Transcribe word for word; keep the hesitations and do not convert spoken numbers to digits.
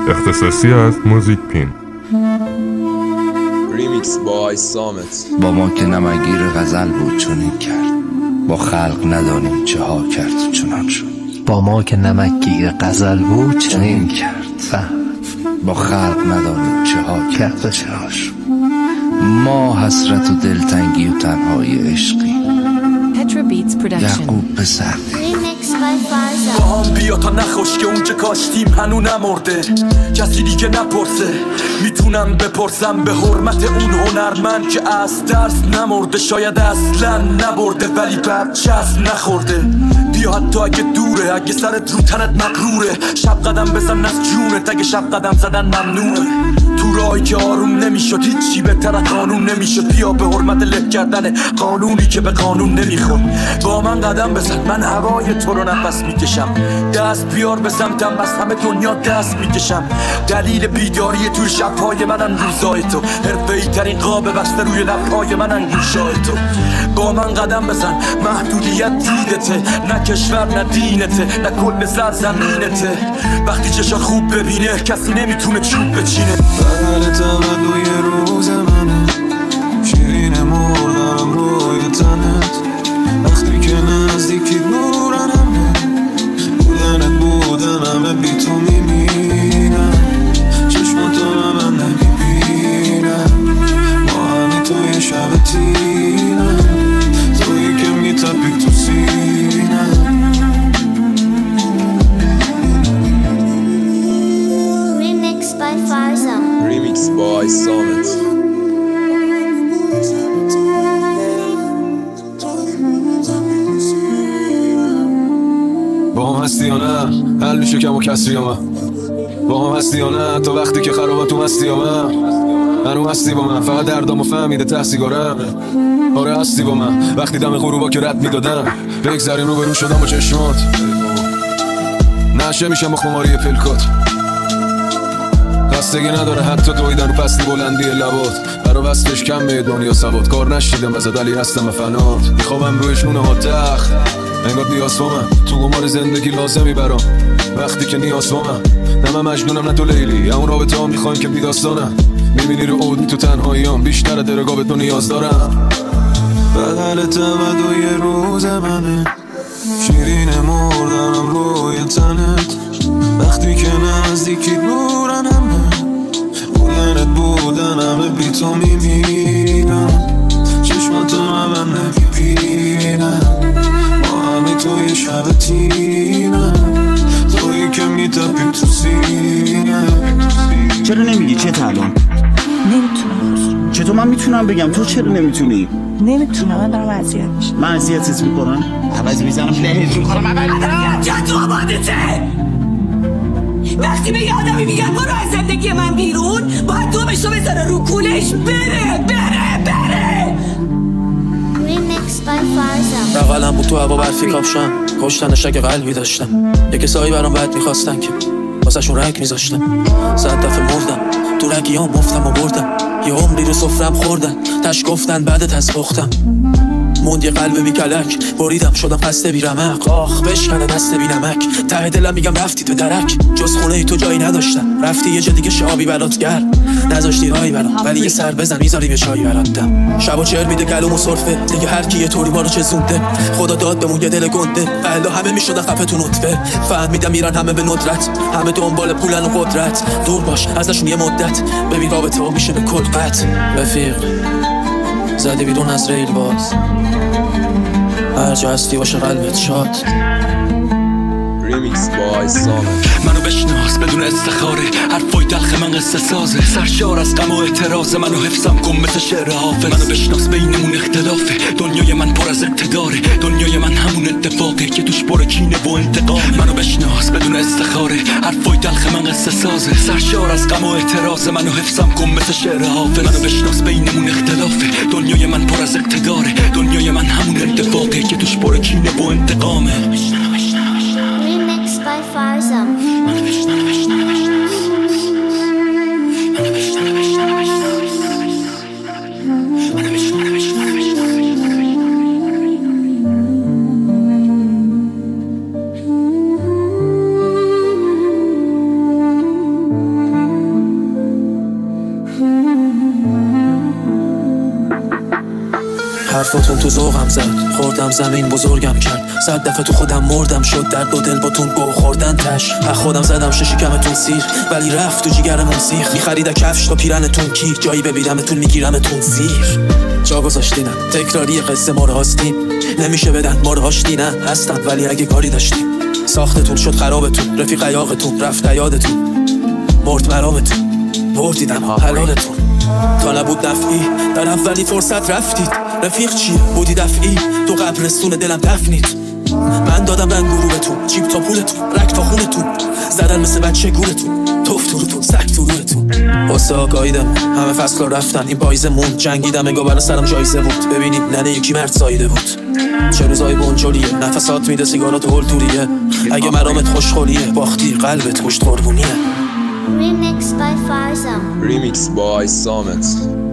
اختصاصی از موزیک پین. ریمیکس بای سامت. با ما که نمگیر غزل بود چنین کرد، با خلق ندانیم چه ها کرد چنان شد. با ما که نمکگیر غزل بود چنین کرد، فهم با خلق ندانیم چه ها کرد چنان شد. ما حسرت و دلتنگی و تنهای عشقی، Petra Beats Production. یعقوب پسر با هم بیا تا نخوش که اون که کاشتیم هنو نمرده. کسی دیگه نپرسه، میتونم بپرسم به حرمت اون هنرمند که از درس نمرده. شاید اصلا نبرده ولی برچسب نخورده. بیا حتی اگه دوره، اگه سرت رو تنت مقروره، شب قدم بزن از جونت اگه شب قدم زدن ممنوعه. تو راهی که آروم نمیشد هیچی بهتر از قانون نمیشد. بیا به حرمت له کردن قانونی که به قانون نمیخورد. با من قدم بزن، من هوای تو رو نفس میکشم. دست بیار به سمتم، بس همه دنیا دست میکشم. دلیل بیداری توی شبهای منن روزای تو، حرفه‌ای ترین قاب بسته روی لبهای منن گوشای تو. با من قدم بزن، محدودیت دیدته، نه کشور نه دینته، نه کل سرزمینته. وقتی چشات خوب ببینه کسی نمیتونه چوب بچینه. بغل تولد روز منه، شیرین مردم روی تنت. وقتی که نزدیکی نورنمه، بودنت بودنمه بی تو میمیرم. چشماتو من نمیبینم، با همی توی شب تیرم، توی که میتپی تو سینم. ریمیکس بای سامت. با هم هستی یا نه؟ حل میشه کم و کسری یا من؟ با هم هستی یا نه؟ تا وقتی که خرابم تو مستی یا من؟ منو هستی با من؟ فقط دردامو فهمیده ته سیگارم. آره هستی با من وقتی دم غروبا که رد میدادم. بگذریم رو برو شدم با چشمات، نشه میشم با خماری پلکات. خستگی نداره حتی دویدن رو پستی بلندی لبات. برا وصفش کمه دنیا سواد، کار نشیدم بزد ولی هستم فنات. میخوابم روی شونه ها تخت، انگار نیاز با من تو قمار زندگی لازمی برام. وقتی که نیاز با من، نه من مجنونم نه تو لیلی، اون رابطه ها میخوایم که بیداستانم. میبینی رو عودی تو تنهاییام، بیشتر درگاه به تو نیاز دارم. بغل تولد روز منه، شیرین مردم روی تنت. وقتی که نزدیکی نورنمه، بودنت بودنمه بی تو میمیرم. چشماتو من نمیبینم، با همی توی شب تیرم، توی که میتپی تو سینم. چرا نمیگی چه الان؟ نمیتونم. چطور من میتونم بگم تو چرا نمیتونی؟ نمیتونم، من دارم اذیت میشم. من اذیتت میکنم؟ عوض میزنم لهت میکنم. من جا تو آبادته. وقتی به آدمی میگن برو از زندگی من بیرون، باید تو بشو بذاره رو کولش بره بره بره. بغلم بود تو هوا برفی کابشم، کشتنش اگه قلبی داشتم. یه کسایی برام بد میخواستن که واسهشون رگ میذاشتم. صد دفعه مردم تو رگیام مفتم و بردم. یه عمری رو سفرم خوردن، تش گفتن بعدت از پختم. موند یه قلب بی کلک، بریدم شدم خسته بی رمق. آخ بشکنه دست بی نمک، ته دلم میگم رفتی تو درک. جز خونه ای تو جایی نداشتم، رفتی یه جا دیگه شابی برات گرد. نذاشتی رایی برام ولی یه سر بزن میذاری به چایی برات دم. شب و چهر میده گلوم و صرفه، دیگه هر کی یه طوری ما رو چزونده. خدا داد بمون یه دل گنده، الا همه میشدن خفه تو نطفه. فهمیدم میرن همه به ندرت، همه دنبال پولن و قدرت. دور باش ازشون یه مدت، ببین رابطه ها میشه به کل قطع. رفیق زدی بیرون از ریل باز، هر جا هستی باشه قلبت شاد. ریمیکس بای سامت. منو بشناس بدون استخاره، حرفای تلخ من قصه سازه. سرشار از غم و اعتراض، منو حفظم کن مثل شعر حافظ. منو بشناس بینمون اختلافه، دنیای من پر از اقتداره. دنیای من همون اتفاقه که توش پر کینه و انتقامه. منو بشناس بدون استخاره، حرفای تلخ من قصه سازه. سرشار از غم و اعتراض، منو حفظم کن مثل شعر حافظ. منو بشناس بینمون اختلافه، دنیای من پر از اقتداره. دنیای من همون اتفاقه که توش پر کینه و انتقامه. By Farzam. حرفاتون تو ذوقم زد، خوردم زمین بزرگم کرد. صد دفعه تو خودم مردم، شد درد و دل باتون گو خوردن تش. از خودم زدم ششیکمتون سیر، ولی رفت تو جیگرمون سیخ. میخرید کفش تا پیرنتون کی، جایی ببینمتون میگیرمتون زیر. جا گذاشتینم تکراری قصه ما رو هاستین، نمیشه بدن ما رو هاشتی. نه هستم ولی اگه کاری داشتیم. ساختتون شد خرابتون، رفیق یاقتون رفت یادتون، مرد مرامتون، بردیدم حلالتون. تا نبود نفعی در اولی فرصت رفتید. رفیق چیه بودی دفعی، تو قبرستون دلم دفنید. من دادم رنگ گروهتون، جیب تا پولتون، رک تا خونتون، زدن مثل بچه گورتون، توف تو روتون، سک تو روتون. واسه آگاهیدم همه فصل رفتن، این پاییز مون جنگیدم انگار برا سرم جایزه بود. ببینید ننه یکی مرد سایده بود. چه روزای بونجولیه، نفسات میده سیگارات هول توریه. اگه مرامت خوشخولیه، باختی قلبت خوش قربونیه. Remix by Farzam. Remix by Summit.